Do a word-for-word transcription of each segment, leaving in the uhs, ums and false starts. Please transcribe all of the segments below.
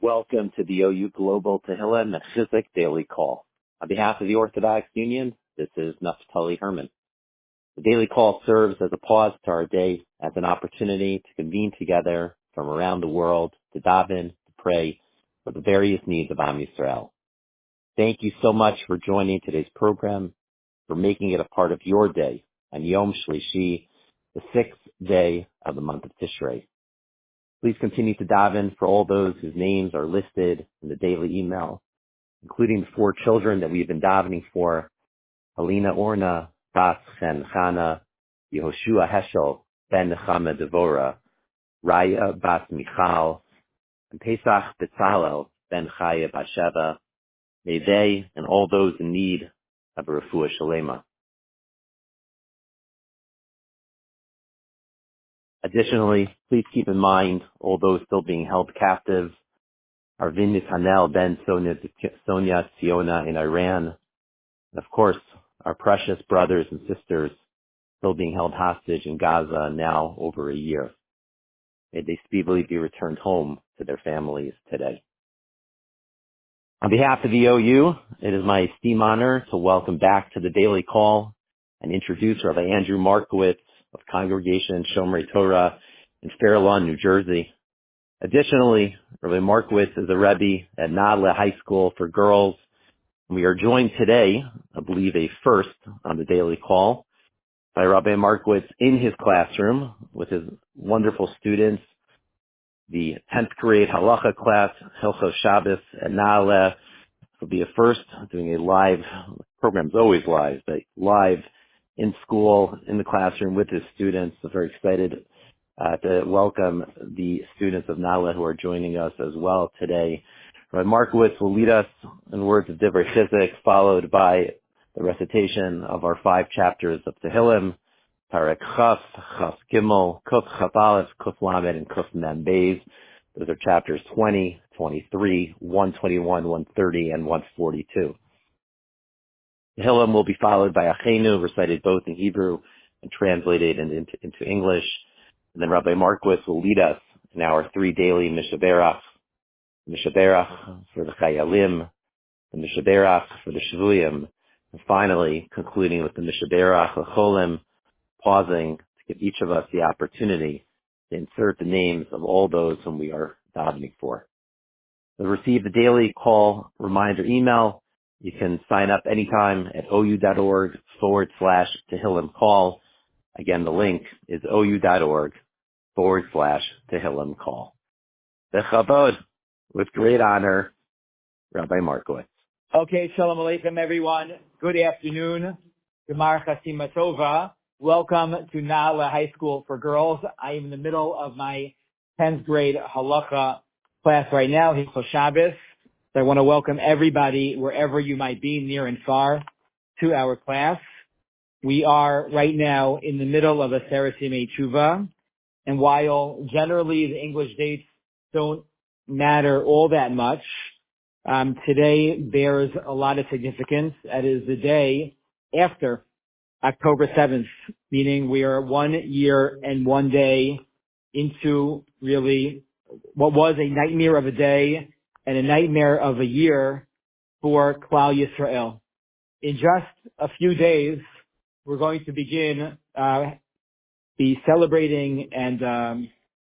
Welcome to the O U Global Tehillim and Chizuk Daily Call. On behalf of the Orthodox Union, this is Naftali Herman. The Daily Call serves as a pause to our day, as an opportunity to convene together from around the world to daven, to pray for the various needs of Am Yisrael. Thank you so much for joining today's program, for making it a part of your day on Yom Shlishi, the sixth day of the month of Tishrei. Please continue to daven for all those whose names are listed in the daily email, including the four children that we've been davening for: Alina Orna, Bas Chen Chana, Yehoshua Heschel, Ben Nechama Devora, Raya Bas Michal, and Pesach Betzalel, Ben Chaya Basheva. May they and all those in need of a refuah shalema. Additionally, please keep in mind all those still being held captive: Arvin Netanel Ben Sonia, Sonia Tziona in Iran, and of course, our precious brothers and sisters still being held hostage in Gaza now over a year. May they speedily be returned home to their families today. On behalf of the O U, it is my esteemed honor to welcome back to the Daily Call and introduce Rabbi Andrew Markowitz of Congregation Shomrei Torah in Fair Lawn, New Jersey. Additionally, Rabbi Markowitz is a Rebbe at Na'aleh High School for Girls. We are joined today, I believe a first on the Daily Call, by Rabbi Markowitz in his classroom with his wonderful students, the tenth grade Halacha class, Hilchos Shabbos at Na'aleh. Will be a first, doing a live, the program's always live, but live in school, in the classroom with his students. So very excited uh, to welcome the students of Na'aleh who are joining us as well today. Rabbi Markowitz will lead us in words of Divrei Chizuk, followed by the recitation of our five chapters of Tehillim, Parek Chaf, Chaf Gimel, Kuf Chaf Aleph, Kuf Lamed, and Kuf Mem Beis. Those are chapters twenty, twenty-three, one twenty-one, one thirty, and one forty-two. Tehillim will be followed by Achenu, recited both in Hebrew and translated into, into English. And then Rabbi Markowitz will lead us in our three daily Mishaberach, Mishaberach for the Chayalim, the Mishaberach for the Shvuyim, and finally concluding with the Mishaberach L'cholim, pausing to give each of us the opportunity to insert the names of all those whom we are davening for. To receive the Daily Call reminder email, you can sign up anytime at ou.org forward slash Tehillim call. Again, the link is ou.org forward slash Tehillim call. Bechabod, with great honor, Rabbi Markowitz. Okay, Shalom Aleichem, everyone. Good afternoon. Gemar Chasima Tova. Welcome to Na'aleh High School for Girls. I am in the middle of my tenth grade Halacha class right now, Hilchos Shabbos. So I want to welcome everybody, wherever you might be, near and far, to our class. We are right now in the middle of a Aseret Yemei Tshuva, and while generally the English dates don't matter all that much, um, today bears a lot of significance. That is the day after October seventh, meaning we are one year and one day into really what was a nightmare of a day and a nightmare of a year for Klal Yisrael. In just a few days, we're going to begin uh, be celebrating and um,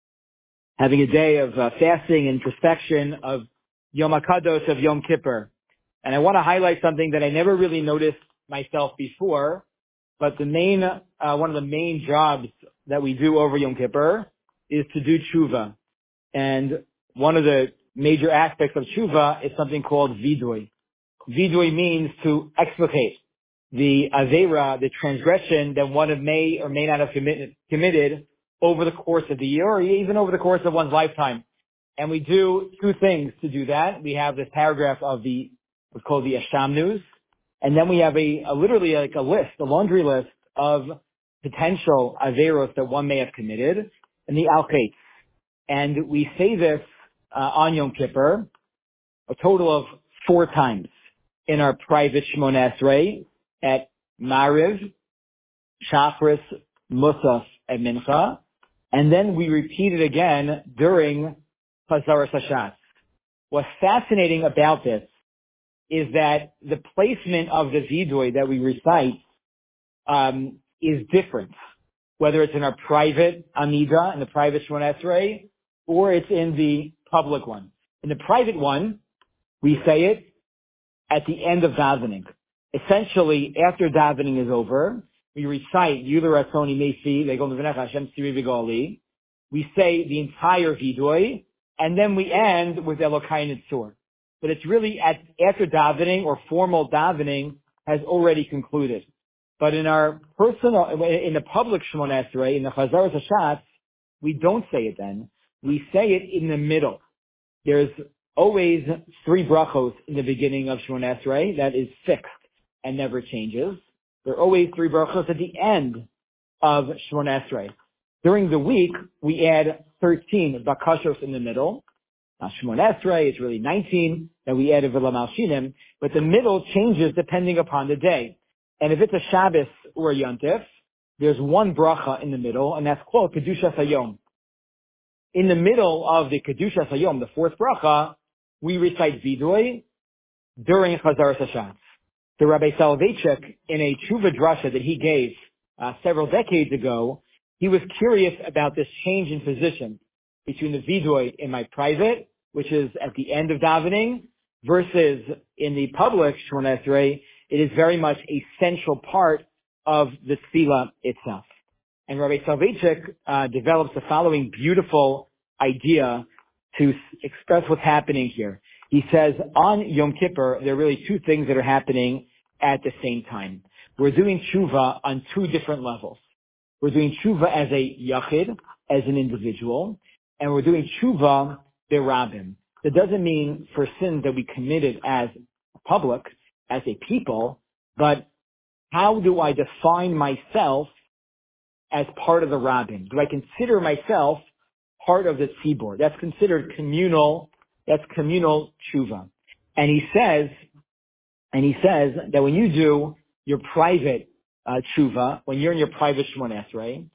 having a day of uh, fasting and introspection of Yom HaKadosh, of Yom Kippur. And I want to highlight something that I never really noticed myself before, but the main, uh, one of the main jobs that we do over Yom Kippur is to do tshuva. And one of the major aspects of tshuva is something called vidui. Vidui means to explicate the avera, the transgression that one may or may not have committed, committed over the course of the year or even over the course of one's lifetime. And we do two things to do that. We have this paragraph of the, what's called the Asham News. And then we have a, a literally like a list, a laundry list of potential averos that one may have committed, and the al-chet. And we say this uh, on Yom Kippur a total of four times in our private Shmoneh Esrei at Mariv, Shachris, Musaf, and Mincha. And then we repeat it again during Chazaras Hashatz. What's fascinating about this is that the placement of the vidui that we recite um, is different, whether it's in our private Amida, in the private Shemona Esrei, or it's in the public one. In the private one, we say it at the end of davening. Essentially, after davening is over, we recite Yuler Ratzoni Mesi, Legol Nevenecha Hashem Siri V'Gali. We say the entire vidui, and then we end with Elokai Nitzur. But it's really at after davening or formal davening has already concluded. But in our personal, in the public Shemona Esrei, in the Chazaras Hashatz, we don't say it then. We say it in the middle. There's always three brachos in the beginning of Shemona Esrei. That is fixed and never changes. There are always three brachos at the end of Shemona Esrei. During the week, we add thirteen bakashos in the middle. Now, Shemona Esrei is really nineteen that we added V'la Malshinim, but the middle changes depending upon the day. And if it's a Shabbos or a Yontif, there's one bracha in the middle, and that's called Kedushas Hayom. In the middle of the Kedushas Hayom, the fourth bracha, we recite Vidui during Chazaras Hashatz. The Rabbi Soloveitchik, in a Tshuva drasha that he gave uh, several decades ago, he was curious about this change in position between the Vidui in my private, which is at the end of davening, versus in the public Shemona Esrei. It is very much a central part of the tefillah itself. And Rabbi Soloveitchik uh, develops the following beautiful idea to s- express what's happening here. He says, on Yom Kippur, there are really two things that are happening at the same time. We're doing tshuva on two different levels. We're doing tshuva as a yachid, as an individual, and we're doing tshuva berabim. That doesn't mean for sins that we committed as public, as a people, but how do I define myself as part of the rabbin? Do I consider myself part of the tzibor? That's considered communal, that's communal tshuva. And he says, and he says that when you do your private uh, tshuva, when you're in your private Shemona Esrei,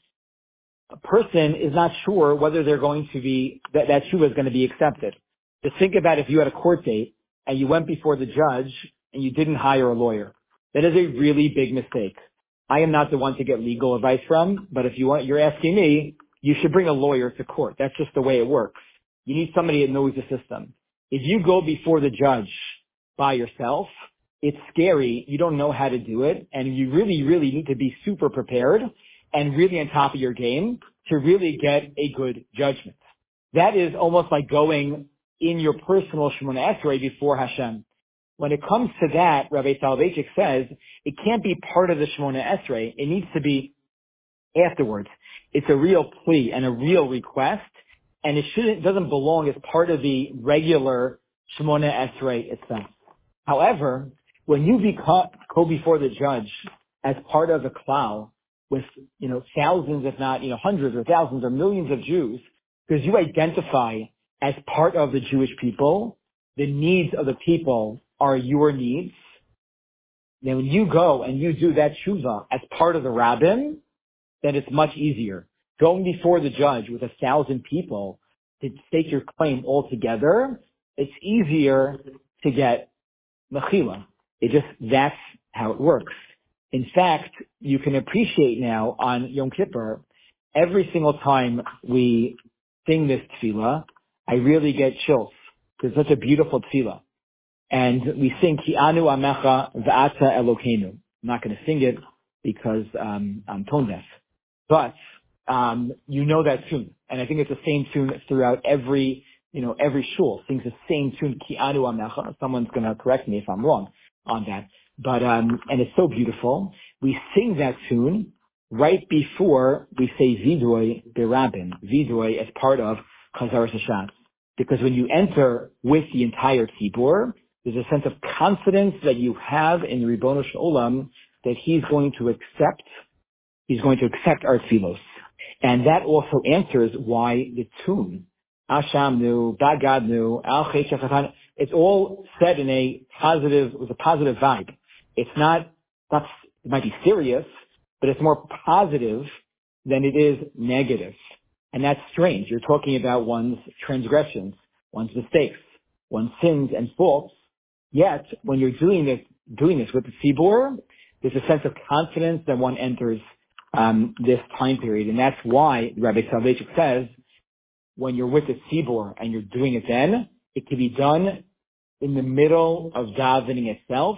a person is not sure whether they're going to be, that, that tshuva is going to be accepted. Just think about if you had a court date and you went before the judge and you didn't hire a lawyer. That is a really big mistake. I am not the one to get legal advice from, but if you want, you're asking me, you should bring a lawyer to court. That's just the way it works. You need somebody that knows the system. If you go before the judge by yourself, it's scary. You don't know how to do it, and you really, really need to be super prepared and really on top of your game to really get a good judgment. That is almost like going in your personal Shemona Esrei before Hashem. When it comes to that, Rabbi Soloveitchik says, it can't be part of the Shemona Esrei. It needs to be afterwards. It's a real plea and a real request, and it shouldn't, doesn't belong as part of the regular Shemona Esrei itself. However, when you become, go before the judge as part of a klal with, you know, thousands, if not, you know, hundreds or thousands or millions of Jews, because you identify as part of the Jewish people, the needs of the people are your needs. Then when you go and you do that tshuva as part of the rabbin, then it's much easier. Going before the judge with a thousand people to state your claim all together, it's easier to get mechila. It just, that's how it works. In fact, you can appreciate now on Yom Kippur, every single time we sing this tefillah, I really get chills because it's such a beautiful tefillah. And we sing Ki Anu Amecha V'Ata Elokeinu. I'm not going to sing it because um, I'm tone deaf, but um, you know that tune, and I think it's the same tune throughout every, you know, every shul sings the same tune Ki Anu Amecha. Someone's going to correct me if I'm wrong on that, but um, and it's so beautiful. We sing that tune right before we say Vidui Berabin, Vidui as part of Chazaras Hashatz, because when you enter with the entire tzibur, there's a sense of confidence that you have in the Ribono Shel Olam that he's going to accept, he's going to accept our tefillos. And that also answers why the tune, Ashamnu, Bagadnu, Al Cheshachatan, it's all said in a positive, with a positive vibe. It's not, not, it might be serious, but it's more positive than it is negative. And that's strange. You're talking about one's transgressions, one's mistakes, one sins and faults. Yet, when you're doing this, doing this with the tzibur, there's a sense of confidence that one enters um, this time period. And that's why Rabbi Soloveitchik says, when you're with the tzibur and you're doing it then, it can be done in the middle of davening itself,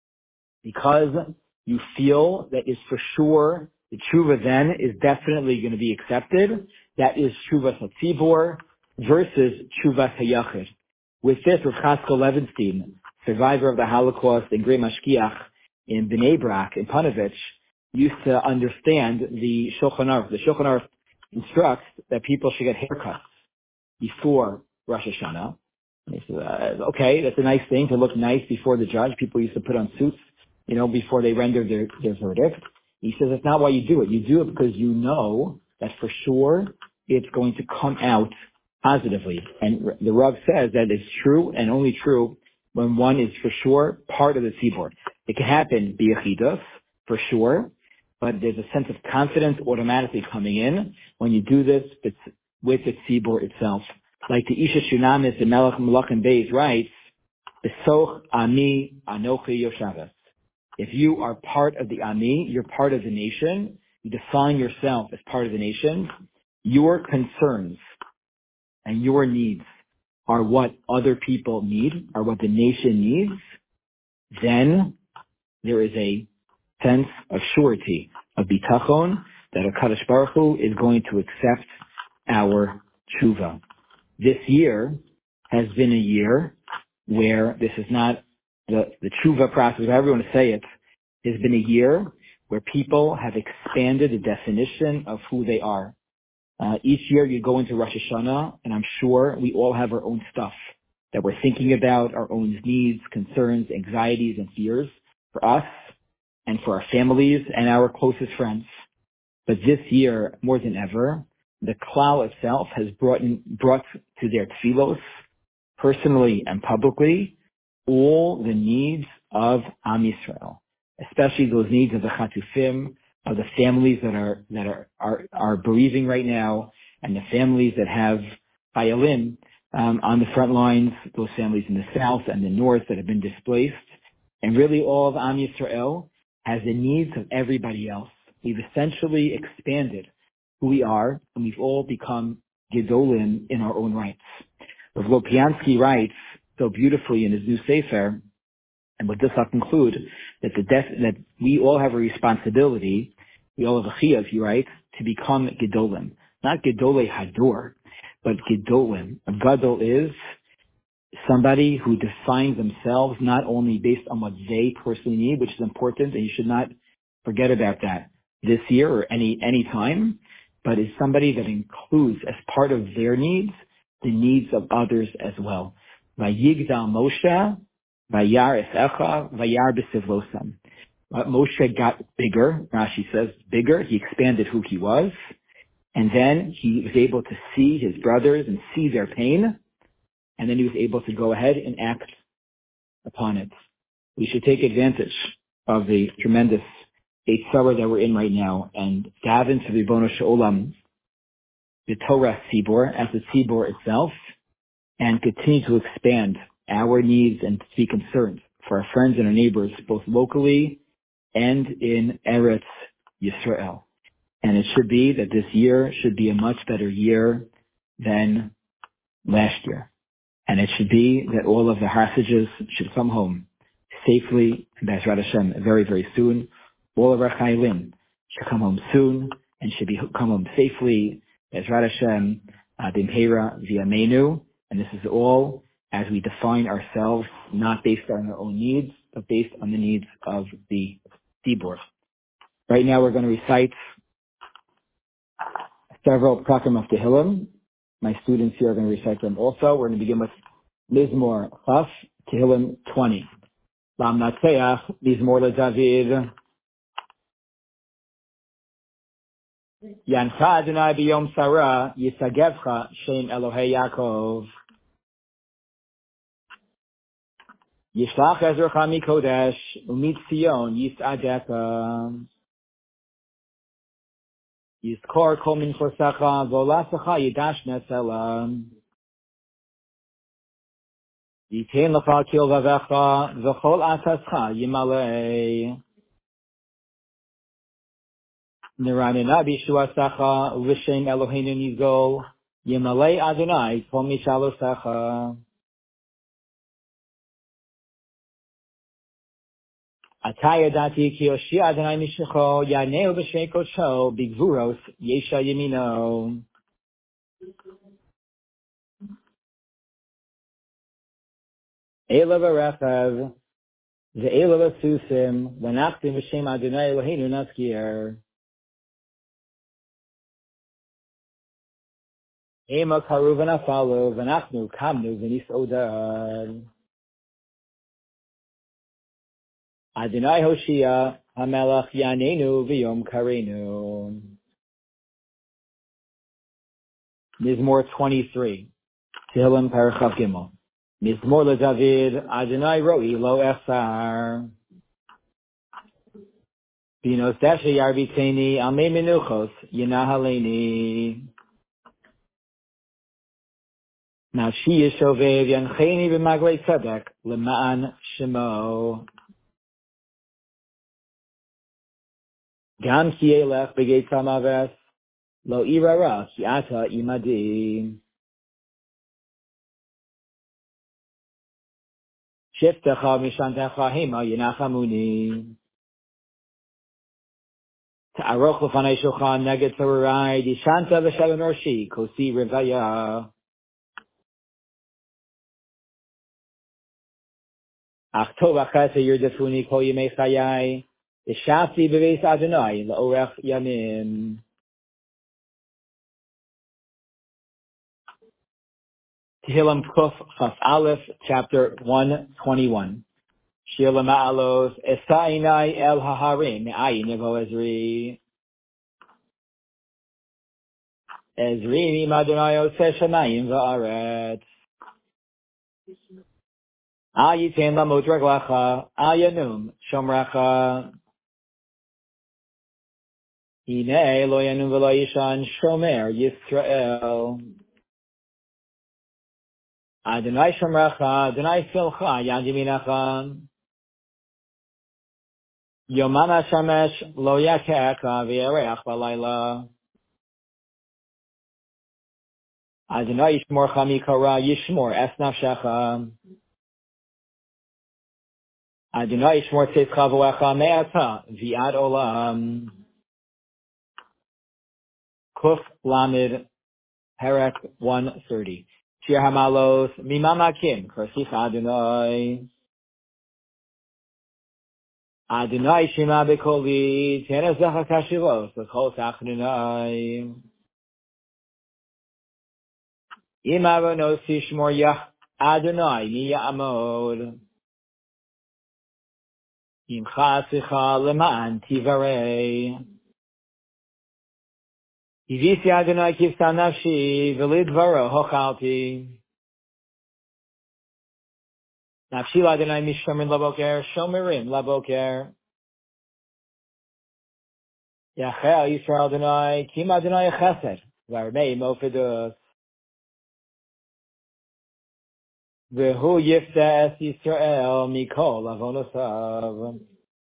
because you feel that is for sure the tshuva then is definitely going to be accepted. That is tshuva hatzibur versus tshuva hayachid. With this, Rav Chasko Levenstein, survivor of the Holocaust and great mashkiach in Bnei Brak, in Panovich, used to understand the Shulchan Aruch. The Shulchan Aruch instructs that people should get haircuts before Rosh Hashanah. And he says, uh, okay, that's a nice thing to look nice before the judge. People used to put on suits, you know, before they render their, their verdict. He says that's not why you do it. You do it because you know that for sure it's going to come out positively. And the Rav says that it's true and only true when one is for sure part of the tzibur. It can happen b'yechidus, for sure, but there's a sense of confidence automatically coming in when you do this with the tzibur itself. Like the Isha Shunamis in Melech Malachim Beis writes, Besoch Ami Anochi Yoshavas. If you are part of the Ami, you're part of the nation, you define yourself as part of the nation, your concerns and your needs are what other people need, are what the nation needs, then there is a sense of surety, of bitachon, that HaKadosh Baruch Hu is going to accept our tshuva. This year has been a year where this is not the, the tshuva process, however you want to say it, has been a year where people have expanded the definition of who they are. Uh, each year you go into Rosh Hashanah, and I'm sure we all have our own stuff that we're thinking about, our own needs, concerns, anxieties, and fears for us and for our families and our closest friends. But this year, more than ever, the klal itself has brought in, brought to their tefillos, personally and publicly, all the needs of Am Yisrael, especially those needs of the chatufim, of the families that are that are are, are bereaving right now, and the families that have chayalim um, on the front lines, those families in the south and the north that have been displaced, and really all of Am Yisrael has the needs of everybody else. We've essentially expanded who we are, and we've all become gedolim in our own rights. Rav Lopiansky writes so beautifully in his new sefer, and with this I'll conclude, that the def- that we all have a responsibility, we all have a chiyuv, he writes, to become gedolim. Not gedolei hador, but gedolim. A gadol is somebody who defines themselves not only based on what they personally need, which is important, and you should not forget about that this year or any any time, but is somebody that includes as part of their needs the needs of others as well. Vayigdal Moshe, vayar esecha, vayar b'sivlosam. Moshe got bigger. Rashi says bigger. He expanded who he was, and then he was able to see his brothers and see their pain, and then he was able to go ahead and act upon it. We should take advantage of the tremendous eight summer that we're in right now and dive into the Ribono Shel Olam, the Torah Tzibor, as the Tzibor itself, and continue to expand our needs and to be concerned for our friends and our neighbors, both locally and in Eretz Yisrael. And it should be that this year should be a much better year than last year. And it should be that all of the hostages should come home safely, and Be'ezrat Hashem, very, very soon. All of our chayalim should come home soon and should be come home safely. Be'ezrat Hashem, b'mheira v'yameinu. And this is all as we define ourselves, not based on our own needs, but based on the needs of the Tzibur. Right now we're going to recite several Prakam of Tehillim. My students here are going to recite them also. We're going to begin with Mizmor Chaf, Tehillim twenty. Lam Natseach, Mizmor LeDavid. Yancha Adonai b'yom Sarah, Yisagevcha Shem Elohei Yaakov. Yishlach Ezrecha mikodesh, umitzion Yisadeka. Yizkor kol minchosecha, v'olasecha yidash nesela. Yitain lecha kilvavecha v'chol atascha yimalei. Niranina b'shuasacha v'shem Eloheinu nizgol yimalei Adonai kol mishalosecha. Ataya dati ki Yoshia Adonai mishecho yaneu b'shei kodsho b'gvuros yesha yemino. Ela v'rechav ve'ela v'susim v'nachtim v'shem Adonai Eloheinu naskir. Ema karu v'nafalu v'nachnu kamnu v'nisodar. Adonai Hoshia hamelach yanenu v'yom karenu. Mizmor twenty-three. Tehillim Parachav Gimel. Mizmor LeDavid Adonai Roi Lo Echsar. Binos Deshe Yarbiteni Amei Menuchos Yenahaleni. Nafshi Yeshovev Yancheni B'Maglei Tzedek L'Ma'an Shemo. Gam Ki Elech B'Geit Samaves Lo Irara Ki Ata Imadi. Shiftecha Mishantecha Hema Yenachamuni. Ta'aroch L'fanei Shulchan Neged Tzarurai Dishanta V'Shalom Roshi Kosi Revaya. Ach tov achas yerdefuni kol yemei chayai. Ishafti beveis Adonai la'orech yamim. Tehillim Kuf Chaf Aleph, chapter one twenty-one. Shir Lama'alos Esainai El Haharim Me'ayin Nevo Ezri. Ezri Mim Adonai Oseh Shamayim Va'aretz. Al Yitain Lamot Reglacha Al Yanum Shomracha. Hinei Lo Yanum V'Lo Yishan Shomer Yisrael. Adonai Shomracha, Adonai Silcha, Yad Yaminacha. Yomana Shamesh Lo Yakecha V'Yareach Balayla. Adonai Yishmorcha Mikara Yishmor Es Nafshecha. Adonai Yishmor Tzitcha V'Echa Me'ata V'Ad Olam. Kuf Lamed Perek one thirty. Shir Hamalos Mimamakim Krasicha Adonai. Adonai Shema Bekoli Tenezecha Kashilos L'Chol Tachnunai. Imavonos Tishmor Yah Adonai Niyamod. Imcha Sicha Leman Tivarei. Ivisi Adonai Kivsa Nafshi V'Lidvaro Hochalti. Nafshi Adonai Mishomin Laboker Shomerim Laboker. Yachel Yisrael Adonai Kim Adonai Chesed Varmei Mofidus. V'Hu Yifta Es Yisrael Mikol Avonosav.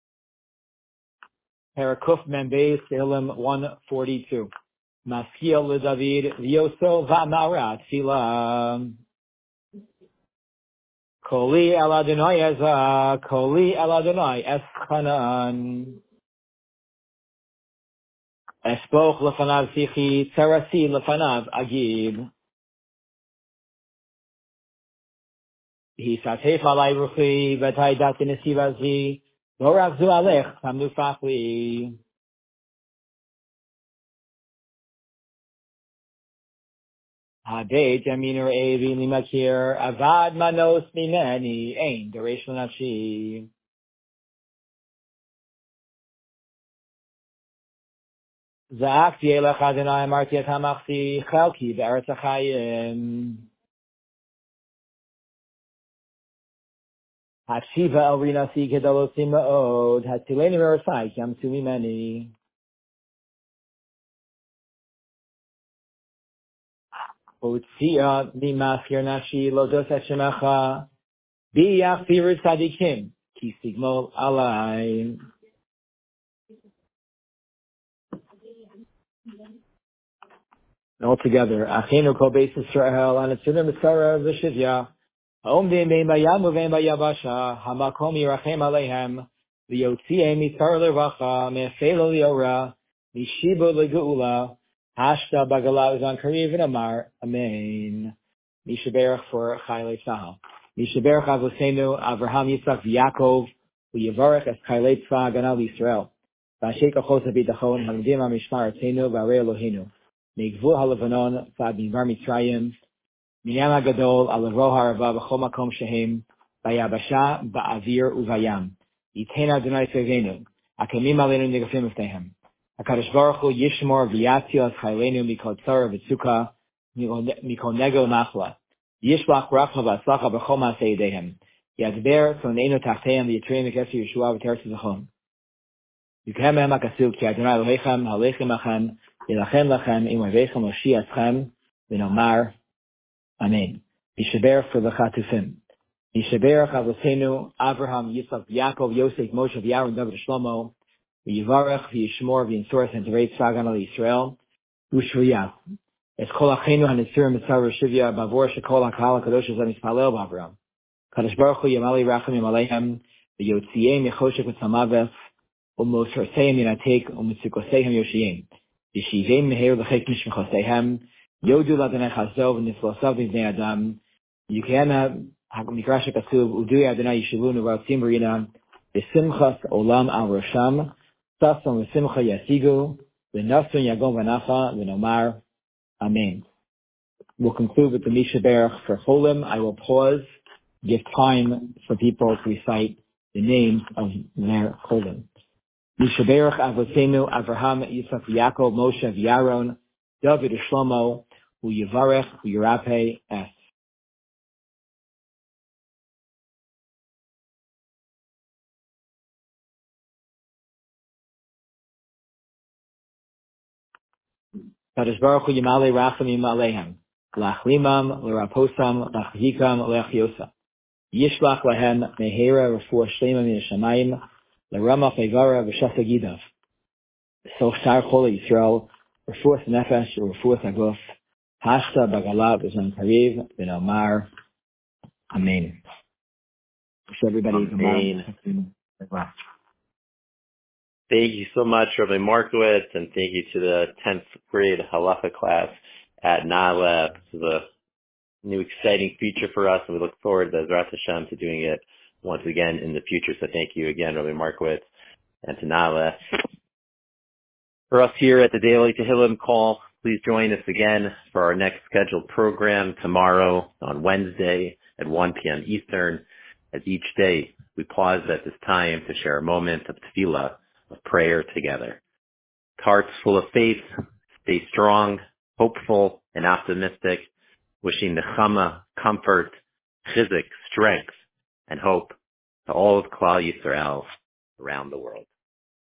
Parakuf Membeis Tehillim one forty-two. Maskiel LeDavid V'Yoso V'Amara Tfilah. Koli El Adonai Eza, Koli El Adonai Eschanan. Espoch Lefanav Sichi, Terasi Lefanav Agib. Hisatef Alai Ruchi, V'Tai Dati Nesivazi, Lo Ravzu Alech, Tamnu Fachli. Habeit Yaminur Evi Limakir, Avad Manos Mimeni, Ein, Deresh Nafshi. Za'akti Elech Adonai Marti Et HaMachsi, Chalki Be'eretz HaChayim. Hakshiva El Rinasi Kedalosim Ma'od, Hatileni Merasai, Yamsu Mimeni. Utzia Mimafir Nashi, Lodos Hashemecha, B'yachzir tzadikim, ki sigmol alai. All together. Achenu kol beis Yisrael, anitzinu mitzara v'shivya. Ha'omdim bein bayam uvein bayabasha, hamakom yirachem aleihem, v'yotzieh mitzar levacha, me'efelo liora, mishibo legeula, hashta bagala uzan kariv and amar, amen. Mishaberach for Chaylei Tzahal. Mishaberach avosenu, Avraham, Yitzchak, v'Yakov, v'yivarech es Chaylei Tzva Hagana Yisrael. V'ashek achos ha'bitachon, ha'medim ha'mishmar atzenu, v'arei Eloheinu. Megvul ha'levanon, v'ad midbar Mitzrayim, Minyam HaGadol, al-Levo ha'arava, b'chol makom shehem, v'yabasha, ba'avir, uvayam. Yitena Adonai Tzevenu, akamim aleinu negafim eftehem. HaKadosh Baruch Hu yishmor v'yatzil es chayleinu mikol tzara v'tzukah, mikol negel machla. Yishlach bracha v'atzlacha b'chol ma'aseh yedehem. Yadber tzonenu tachtehem v'yitreim v'kesir Yeshua v'teretz zachon. Yukhem behem ha'kasuk, ki Adonai Elohechem, halechem achem, yilachem lachem, im oivechem Moshi atzchem, v'nomar, amen. Yishaberach for the Chatufim. Yishaberach avosenu, Avraham, Yitzchak, Yaakov, Yosef, Moshe, V'Aaron, David, Shlomo, v'yivarech, v'yishmor, v'yinsoreth, and terei tzvagan al Yisrael, u'shviyah. Es kol achenu hanitzir mitzar v'shivya, bavor shekol ha'kahal ha'kadosh hazeh mispalel b'Avraham. Kadosh Baruch Hu yamali rachem yamaleihem, v'yotziyeim yechoshek v'tzamaves, u'mosroseim yinatek, u'mitzukoseihem yoshiyim. Yeshiveim meher l'chek mishmechoseihem, yodu l'adonai chazov, v'niflosav v'bnei adam, yukena ha'mikrash ha'kasuv, u'dui Adonai yishivunu v'atzim v'rina, v'simchas olam al rosham, sason v'simcha yasigu, v'nasun yagon v'nacha, v'nomar, amen. We'll conclude with the Mishaberach for Cholim. I will pause, give time for people to recite the names of their Cholim. Mishaberach avosenu, Avraham, Yitzchak, Yaakov, Moshe, V'Aaron, David, Shlomo, u'yivarech, u'yirape, es. Kadosh Baruch Hu yimale rachamim aleihem, lachlimam, l'raposam, lachzikam, le'achyosa. Yishlach lahem mehera refuah shlema min hashamayim, l'ramach evara v'shasa gidav. So shar chol Yisrael, refuah nefesh, refuah aguf, hashta bagalav v'zon kariv, v'nomar, amen. So everybody, amen. Thank you so much, Rabbi Markowitz, and thank you to the tenth grade halacha class at Na'aleh. This is a new exciting feature for us, and we look forward, B'ezras Hashem, to doing it once again in the future. So thank you again, Rabbi Markowitz, and to Na'aleh. For us here at the Daily Tehillim Call, please join us again for our next scheduled program tomorrow on Wednesday at one p.m. Eastern. As each day, we pause at this time to share a moment of tefillah, of prayer together. Hearts full of faith, stay strong, hopeful, and optimistic, wishing nechama, comfort, chizuk, strength, and hope to all of Klal Yisrael around the world.